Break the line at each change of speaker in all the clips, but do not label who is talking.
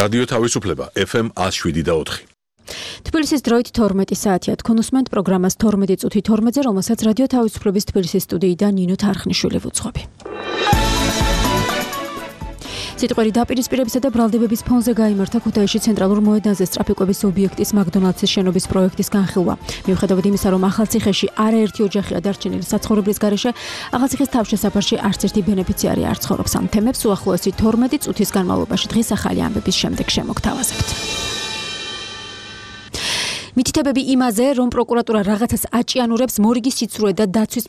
რადიო თავისუფლება FM 107.4.
თბილისის დროით 12 საათია. თქვენ უსმენთ პროგრამას 12 წუთი 12-ზე, რომელსაც რადიო თავისუფლების თბილისის სტუდიიდან ნინო თარხნიშვილი ვუძღვები. სიტყვერი დაპირისპირებისა და ბრალდებების ფონზე გაიმართა ქუთაისში ცენტრალურ მოედანზე სტრაფიკების ობიექტის მაკდონალდსის შენობის პროექტის განხილვა. მიუხედავად იმისა, რომ ახალციხეში არაერთი ოჯახია დარჩენილი საცხოვრებლის გარეშე, ახალციხის თავშესაფარში არც ერთი ბენეფიციარი არ ცხოვრობს. ამ თემებს უახლოესი 12 წუთის განმავლობაში დღის ახალი ამბების შემდეგ შემოგთავაზებთ. მითითებები იმაზე, რომ პროკურატურა რაღაცას აჭიანურებს, მორიგის სიცრუე და დაცვის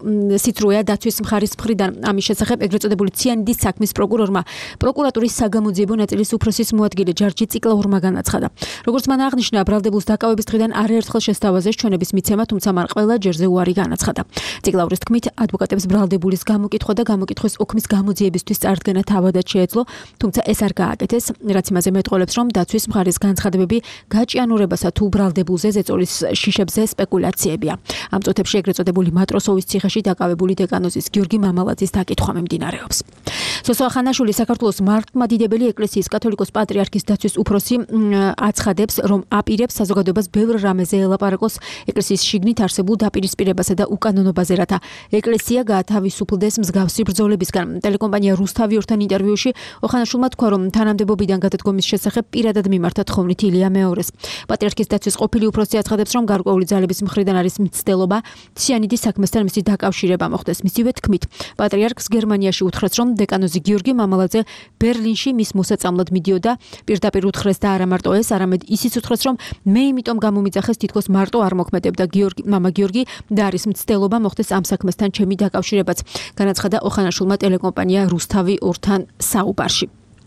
მხარის მხრიდან ამის შესახებ ეგრეთ წოდებული ციანიდის საქმის პროკურორმა პროკურატურის საგამოძიებო ნაწილის უფროსის მოადგილე ჯარჯი ციკლაურმა განაცხადა. როგორც მან აღნიშნა, ბრალდებულს დაკავების დღიდან არაერთხელ შესთავაზეს ჩვენების მიცემა, თუმცა მან ყველა ჯერზე უარი განაცხადა. ციკლაურის თქმით, ადვოკატებს ბრალდებულის გამოკითხვა და გამოკითხვის ოქმის გამოძიებისთვის წარდგენა თავადაც შეეძლო, თუმცა ეს არ გააკეთეს, რაც იმაზე მეტყოლებს, რომ დაცვის მხარის განცხადებები გაჭიანურებასა თუ დებულზე ზეწოლის შიშებზე სპეკულაციებია. ამ წუთებში ეგრეთ წოდებული მატროსოვის ციხეში დაკავებული დეკანოზის გიორგი მამალაძის დაკითხვა მიმდინარეობს. სოსო ახანაშვილი საქართველოს მართლმადიდებელი ეკლესიის კათოლიკოს პატრიარქის დაცვის უფროსი აცხადებს, რომ აპირებს საზოგადოებას ბევრ რამეზე ელაპარაკოს ეკლესიის შიგნით არსებულ დაპირისპირებასა და უკანონობაზე, რათა ეკლესია გაათავისუფლდეს მსგავსი ბრძოლებისგან. ტელეკომპანია რუსთავი-ორთან ინტერვიუში ახანაშვილმა თქვა, რომ თანამდებობიდან გადადგომის შესახებ პირადად მიმართა თხოვნით ილია მეორეს. პატრიარქის დაცვის ყოფილი უფროსი აცხადებს, რომ გარკვეული ძალების მხრიდან არის მცდელობა ციანიდის საქმესთან მისი დაკავშირება მოხდეს. მისივე თქმით, პატრიარქს გერმანიაში უთხრეს, რომ დეკანოზი გიორგი მამალაძე ბერლინში მის მოსაწამლად მიდიოდა. პირდაპირ უთხრეს და არა მარტო ეს, არამედ ისიც უთხრეს, რომ მე იმიტომ გამომიძახეს, თითქოს მარტო არ მოქმედებდა მამა გიორგი და არის მცდელობა მოხდეს ამ საქმესთან ჩემი დაკავშირებაც. განაცხადა ოხანაშვილმა ტელეკომპანია რუსთავი-ორთან საუბარში.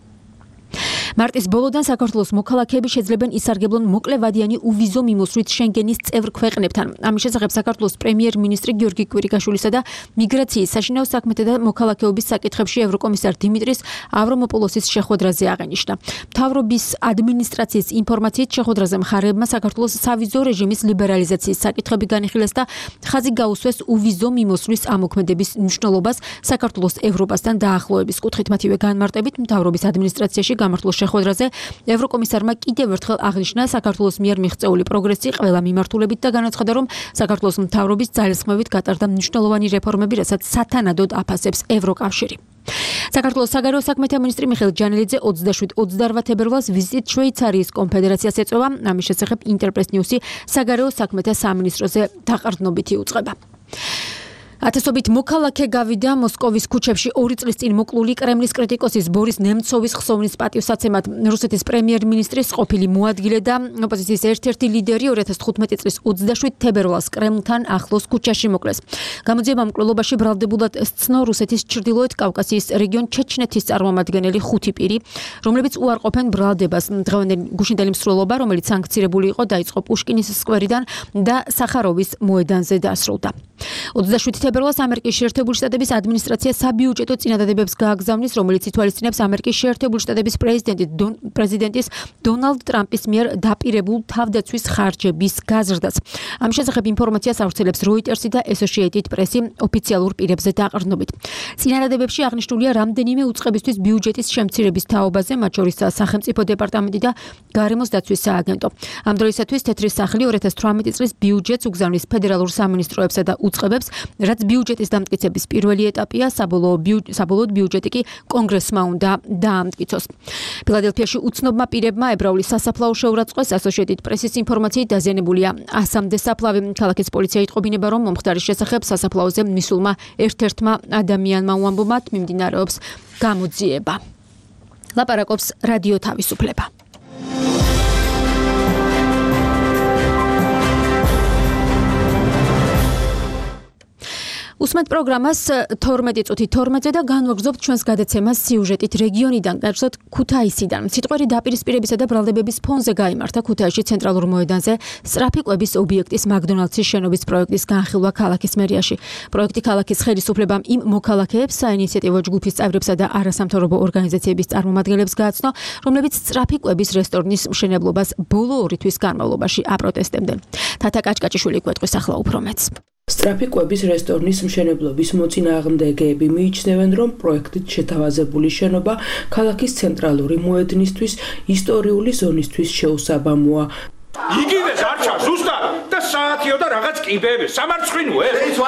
მარტის ბოლოდან საქართველოს მოქალაქეები შეძლებენ ისარგებლონ მოკლევადიანი უვიზო მიმოსვლით შენგენის წევრ ქვეყნებთან. ამის შესახებ საქართველოს პრემიერ-მინისტრი გიორგი კვირიკაშვილისა და მიგრაციის, საშინაო საქმეთა და მოქალაქეობის საკითხებში ევროკომისარ დიმიტრის ავრომოპოლოსის შეხვედრაზე აღენიშნა. მთავრობის ადმინისტრაციის ინფორმაციით შეხვედრაზე მხარეებმა საქართველოს სავიზო რეჟიმის ლიბერალიზაციის საკითხები განიხილეს და ხაზი გაუსვეს უვიზო მიმოსვლის ამოქმედების მნიშვნელობას საქართველოს ევროპასთან დაახლოების კუთხით. მათივე განმარტებით მთავრობის ადმინისტრაციაში გამართულ შეხვედრაზე ევროკომისარმა კიდევ ერთხელ აღნიშნა საქართველოს მიერ მიღწეული პროგრესი ყველა მიმართულებით და განაცხადა, რომ საქართველოს მთავრობის ძალისხმევით გატარდა მნიშვნელოვანი რეფორმები, რასაც სათანადოდ აფასებს ევროკავშირი. საქართველოს საგარეო საქმეთა მინისტრი მიხეილ ჯანელიძე 27-28 თებერვალს ვიზიტით შვეიცარიის კონფედერაციას ეწევა. ამის შესახებ ინტერპრეს ნიუსი საგარეო საქმეთა სამინისტროზე დაყრდნობითი უწყება. ათასობით მოქალაქე გავიდა მოსკოვის ქუჩებში 2 წლის წინ მოკლული კრემლის კრიტიკოსის ბორის ნემცოვის ხსოვნის პატივსაცემად. რუსეთის პრემიერ-მინისტრის ყოფილი მოადგილე და ოპოზიციის ერთ-ერთი ლიდერი 2015 წლის 27 თებერვალს კრემლთან ახლოს ქუჩაში მოკლეს. გამოძიებამ მკვლელობაში ბრალდებულად სცნო რუსეთის ჩრდილოეთ კავკასიის რეგიონ ჩეჩნეთის წარმომადგენელი 5 პირი, რომლებიც უარყოფენ ბრალდებას. დღევანდელი გუშინდელი მსვლელობა, რომელიც სანქცირებული იყო, დაიწყო პუშკინის სკვერიდან და სახაროვის მოედანზე დასრულდა. 27 თებერვალს ამერიკის შეერთებული შტატების ადმინისტრაცია საბიუჯეტო წინადადებებს გააგზავნის, რომელიც ითვალისწინებს ამერიკის შეერთებული შტატების პრეზიდენტის დონალდ ტრამპის მიერ დაპირებულ თავდაცვის ხარჯების გაზრდას. ამის შესახებ ინფორმაციას ავრცელებს როიტერსი და Associated Press ოფიციალურ პირებზე დაყრდნობით. წინადადებებში აღნიშნულია რამდენიმე უწყებისთვის ბიუჯეტის შემცირების თაობაზე, მათ შორის სახელმწიფო დეპარტამენტი და გარემოს დაცვის სააგენტო. ამ დროისათვის თეთრი სახლი 2018 წლის ბიუჯეტს უგზავნის ფედერალურ სამინისტროებსა და უწყებებს, რაც ბიუჯეტის დამტკიცების პირველი ეტაპია, საბოლოოდ ბიუჯეტი კი კონგრესმა უნდა დაამტკიცოს. ფილადელფიაში უცნობმა პირებმა ებრაული სასაფლაო შეურაცხყვეს. Associated Press-ის ინფორმაციით დაზიანებულია 100-მდე საფლავი. ქალაქის პოლიცია იტყობინება, რომ მომხდარის შესახებ სასაფლაოზე მისულმა ერთ-ერთმა ადამიანმა უამბობად მიმდინარეობს გამოძიება. ლაპარაკობს რადიო თავისუფლება. უსმენთ პროგრამას 12 წუთი 12-ზე და განვაგრძობთ ჩვენს გადაცემას სიუჟეტით რეგიონიდან, გაჩვენოთ ქუთაისიდან. სიტყვერი დაპირისპირებისა და ბრალდებების ფონზე გაიმართა ქუთაისში ცენტრალურ მოედანზე სწრაფი კვების ობიექტის მაკდონალდსის შენობის პროექტის განხილვა ქალაქის მერიაში. პროექტი ქალაქის ხელისუფლებამ იმ მოქალაქეებს, საინიციატივო ჯგუფის წევრებსა და არასამთავრობო ორგანიზაციების წარმომადგენლებს გააცნო, რომლებიც სწრაფი კვების რესტორნის მშენებლობას ბოლო 2 თვის განმავლობაში აპროტესტებდნენ. თათა კაჭკაჭიშვილი გვეტყვის ახლა უფრო მეც.
სწრაფი კვების რესტორნის მშენებლობის მოწინააღმდეგეები მიიჩნევენ, რომ პროექტით შეთავაზებული შენობა ქალაქის ცენტრალური მოედნისთვის ისტორიული ზონისთვის შეუსაბამოა.
იგივე არჩა ზუსტად და საათიო და რაღაც კიბეები სამარცხვინოე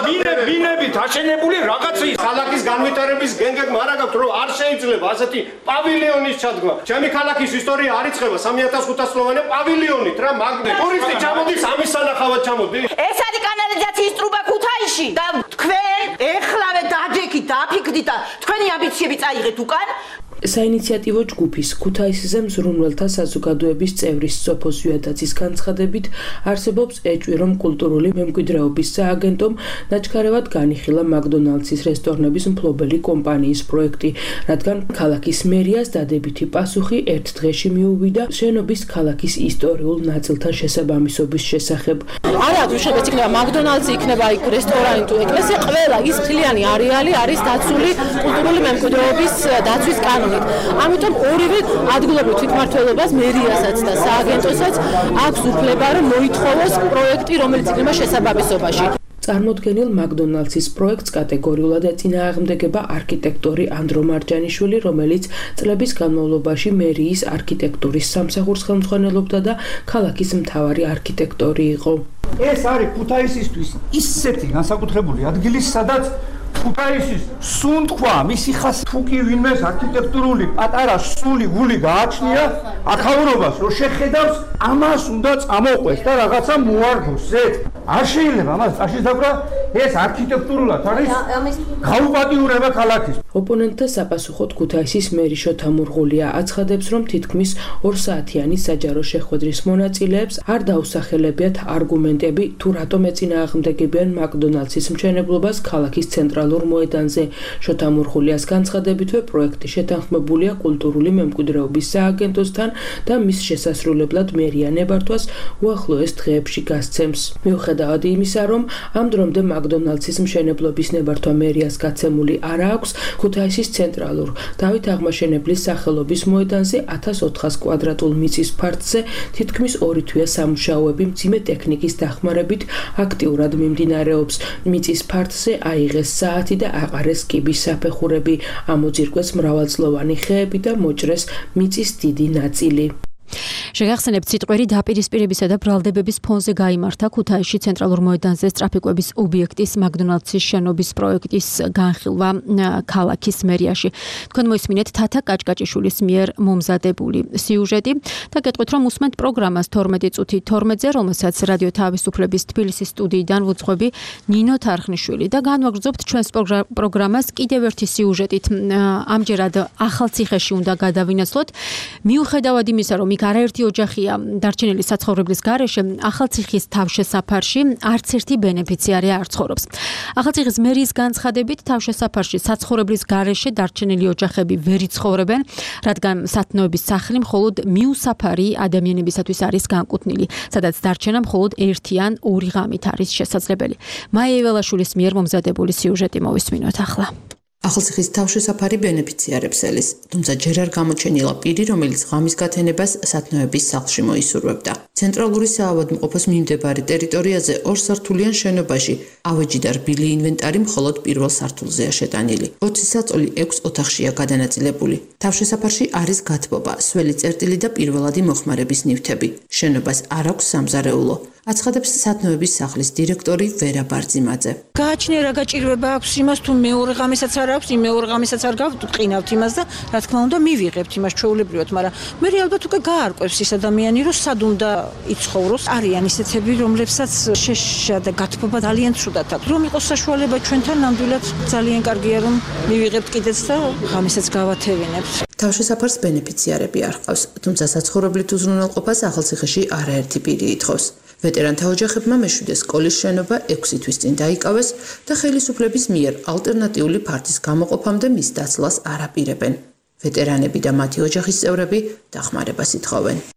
მინებით აშენებული რაღაცის
ქალაქის განვითარების გენგებმა არ აქვს რომ არ შეიძლება ასეთი პავილიონის ჩადგმა. ჩემი ქალაქის ისტორია არ იწყება 3500 წლოვანი პავილიონით რა მაგნე ტურისტი ჩამოდის ამის სანახავად ჩამოდის.
ეს არის კანალიზაციის ტრუბა ქუთაისში და თქვენ ეხლავე დაჯექით და აფიქრდით და თქვენი ამბიციები წაიღეთ უკან.
საინიციატივო ჯგუფის ქუთაისზე მზრუნველთა საზოგადოების წევრის სოფო ზვიადაძის განცხადებით არსებობს ეჭვი, რომ კულტურული მემკვიდრეობის სააგენტომ ნაჩქარევად განიხილა მაკდონალდსის რესტორნების მფლობელი კომპანიის პროექტი, რადგან ქალაქის მერიას დადებითი პასუხი ერთ დღეში მიუვიდა შენობის ქალაქის ისტორიულ ნაწილთან შესაბამისობის შესახებ.
არა, უშედეგოდ იქნება მაკდონალდსი, იქნება იქ რესტორანი თუ ეკლესია, ყველა ის მთლიანი არეალი არის დაცული კულტურული მემკვიდრეობის დაცვის კანონით. ამიტომ ორივე ადგილობრივ თვითმმართველობას, მერიასაც და სააგენტოსაც აქვს უფლება, რომ მოითხოვოს პროექტი, რომელიც იქნება შესაბამისობაში.
წარმოდგენილ მაკდონალდსის პროექტს კატეგორიულად ეწინააღმდეგება არქიტექტორი ანდრო მარჯანიშვილი, რომელიც წლების განმავლობაში მერიის არქიტექტურის სამსახურს ხელმძღვანელობდა და ქალაქის მთავარი არქიტექტორი იყო.
ეს არის ქუთაისისთვის ისეთი განსაკუთრებული ადგილი, სადაც ქუთაისის სუნთქვა, მისი ხას თუკი ვინმეს არქიტექტურული პატარა სული გული გააჩნია, აქაურობას რო შეხედავს, ამას უნდა წამოყვეს და რაღაცა მოარგოს. არ შეიძლება ამას წაშის დაკვრა, ეს არქიტექტურულად არის გაუპატიურება ქალაქის.
ოპონენტთა საპასუხოდ ქუთაისის მერი შოთა მურღულია აცხადებს, რომ თითქმის 2 საათიანი საჯარო შეხვედრის მონაწილეებს არ დაუსახელებიათ არგუმენტები, თუ რატომ ეწინააღმდეგებიან მაკდონალდსის მშენებლობას ქალაქის ცენტრალურ მოედანზე. შოთა მურღულიას განცხადებითვე პროექტი შეთანხმებულია კულტურული მემკვიდრეობის სააგენტოსთან და მის შესასრულებლად მერია ნებართვას უახლოეს დღეებში გასცემს. მიუხედავად იმისა, რომ ამ დრომდე მაკდონალდსის მშენებლობის ნებართვა მერიას გაცემული არ აქვს, ქუთაისის ცენტრალურ დავით აღმაშენებლის სახელობის მოედანზე 1400 კვადრატულ მიწის ფართზე თითქმის 2 თვეა სამუშაოები მძიმე ტექნიკის დახმარებით აქტიურად მიმდინარეობს. მიწის ფართზე აიღეს საათი და აყარეს კიბის საფეხურები, ამოძირკვეს მრავალწლოვანი ხეები და მოჭრეს მიწის დიდი ნაწილი.
შეგახსენებთ, სიტყვერი დაპირისპირებისა და ბრალდებების ფონზე გაიმართა ქუთაისში ცენტრალურ მოედანზე სწრაფი კვების ობიექტის მაკდონალდსის შენობის პროექტის განხილვა ქალაქის მერიაში. თქვენ მოისმინეთ თათა კაჭკაჭიშვილის მიერ მომზადებული სიუჟეტი და გეტყვით, რომ უსმენთ პროგრამას 12 წუთი 12-ზე, რომელსაც რადიო თავისუფლების თბილისის სტუდიიდან ვუძღვები ნინო თარხნიშვილი და განვაგრძობთ ჩვენს პროგრამას კიდევ ერთი სიუჟეტით. ამჯერად ახალციხეში უნდა გადავინაცვლოთ. მიუხედავად იმისა, რომ იქ არაერთი ოჯახია დარჩენილი საცხოვრებლის გარეშე, ახალციხის თავშესაფარში არც ერთი ბენეფიციარი არ ცხოვრობს. ახალციხის მერიის განცხადებით, თავშესაფარში საცხოვრებლის გარეშე დარჩენილი ოჯახები ვერ იცხოვრებენ, რადგან სათნოების სახლი მხოლოდ მიუსაფარი ადამიანებისათვის არის განკუთვნილი, სადაც დარჩენა მხოლოდ 1 ან 2 ღამით არის შესაძლებელი. მაია ეველაშვილის მიერ მომზადებული სიუჟეტი მოვისმინოთ ახლა.
ახალციხის თავშესაფარი ბენეფიციარებს ელის, თუმცა ჯერ არ გამოჩენილა პირი, რომელიც ღამის გათენებას სათნოების სახლში მოისურვებდა. ცენტრალური საავადმყოფოს მიმდებარე ტერიტორიაზე 2 სართულიან შენობაში ავეჯი და რბილი ინვენტარი მხოლოდ პირველ სართულზეა შეტანილი. 20 საწოლი 6 ოთახშია გადანაწილებული. თავშესაფარში არის გათბობა, სველი წერტილი და პირველადი მოხმარების ნივთები. შენობას არ აქვს სამზარეულო. აცხადებს სათნოების სახლის დირექტორი ვერა ბარძიმაძე.
გააჩნია რა გაჭირვება აქვს იმას, თუ მეორე ღამესაც არ აქვს, იმ მეორე ღამესაც არ გავყინავთ იმას და რა თქმა უნდა მივიღებთ იმას ჩვეულებრივად, მაგრამ მე ალბათ უკვე გაარკვევს ის ადამიანი, რომ სად უნდა იცხოვროს. არიან ისეთები, რომლებსაც შეშა და გათბობა ძალიან ცუდად აქვს. რომ იყოს საშუალება ჩვენთან ნამდვილად ძალიან კარგია, რომ მივიღებთ კიდეც და ღამესაც გავათევინებთ.
თავშესაფარს ბენეფიციარები არ ჰყავს, თუმცა საცხოვრებლით უზრუნველყოფას ახალციხეში არაერთი პირი ითხოვს. ვეტერანთა ოჯახებმა მეშვიდე სკოლის შენობა 6 თვის წინ დაიკავეს და ხელისუფლების მიერ ალტერნატიული ფარდის გამოყოფამდე მის დაცლას არ აპირებენ. ვეტერანები და მათი ოჯახის წევრები დახმარებას ითხოვენ.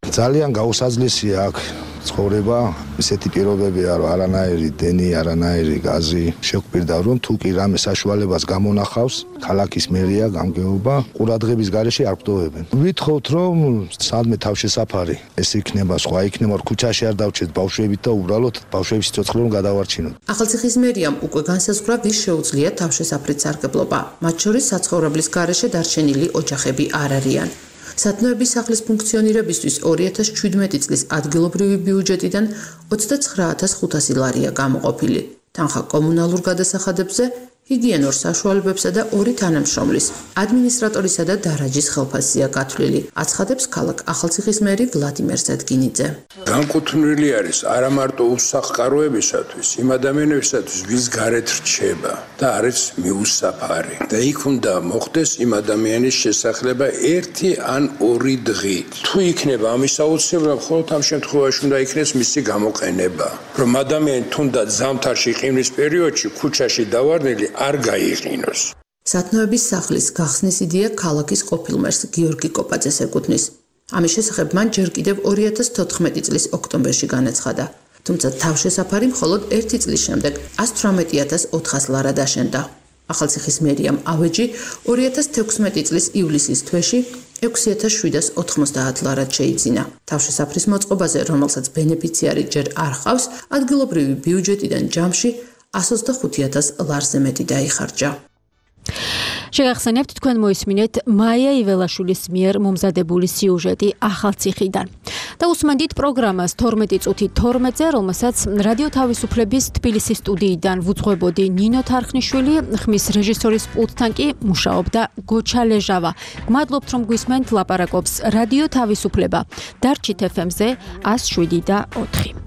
ძალიან გაუსაძლისია აქ ცხოვრება, ისეთი პირობებია, რომ არანაირი დენი, არანაირი გაზი შეგვპირდა, რომ თუ კი რამე საშუალებას გამონახავს, ქალაქის მერია, გამგეობა, ყურადღების გარეშე არ გვტოვებენ. ვითხოვთ, რომ სადმე თავშესაფარი ეს იქნება, სხვა იქნება, რომ ქუჩაში არ დავჭერთ ბავშვებით და უბრალოდ ბავშვების სიცოცხლე რომ გადავარჩინოთ.
ახალციხის მერიამ უკვე განსაზღვრა, ვის შეუძლია თავშესაფრით სარგებლობა. მათ შორის საცხოვრებლის გარეშე დარჩენილი ოჯახები არ არიან. სათნოების სახლის ფუნქციონირებისთვის 2017 წლის ადგილობრივი ბიუჯეტიდან 29500 ლარია გამოყოფილი. თანხა კომუნალურ გადასახადებზე, ჰიგიენურ საშუალებებსა და 2 თანამშრომლის, ადმინისტრატორისა და დარაჯის ხელფასზეა გათვლილი. აცხადებს ქალაქ ახალციხის მერი ვლადიმერ ზედგინიძე.
განკუთვნილი არის არა მარტო უსახკაროებისათვის, იმ ადამიანებისათვის, ვის გარეთ რჩება და არის მიუსაფარი. და იქ უნდა მოხდეს იმ ადამიანის შესახლება 1 ან 2 დღით. თუ იქნება ამის აუცილებლობა, მხოლოდ ამ შემთხვევაში უნდა იქნეს მისი გამოყენება. რომ ადამიანი თუნდაც ზამთარში ყივნის პერიოდში ქუჩაში დავარდნილი არ გაიყინოს.
სათნოების სახლის გახსნის იდეა ქალაქის ყოფილ მერს გიორგი კოპაძეს ეკუთვნის. ამის შესახებ მან ჯერ კიდევ 2014 წლის ოქტომბერში განაცხადა. თუმცა თავშესაფარი მხოლოდ 1 წლის შემდეგ 118400 ლარა დაშენდა. ახალციხის მერიამ ავეჯი 2016 წლის ივლისის თვეში 6790 ლარად შეიძინა. თავშესაფრის მოწყობაზე, რომელსაც ბენეფიციარი ჯერ არ ჰყავს, ადგილობრივი ბიუჯეტიდან ჯამში 125000 ლარზე მეტი დაიხარჯა.
შეგახსენებთ, თქვენ მოისმინეთ მაია იველაშვილის მიერ მომზადებული სიუჟეტი ახალციხიდან. და უსმენდით პროგრამას 12 წუთი 12-ზე, რომელსაც რადიო თავისუფლების თბილისის სტუდიიდან ვუძღვებოდი ნინო თარხნიშვილი, ხმის რეჟისორის პულტთან კი მუშაობდა გოჩა ლეჟავა. გმადლობთ, რომ გვისმენთ, ლაპარაკობს რადიო თავისუფლება. დარჩით FM-ზე 107.4.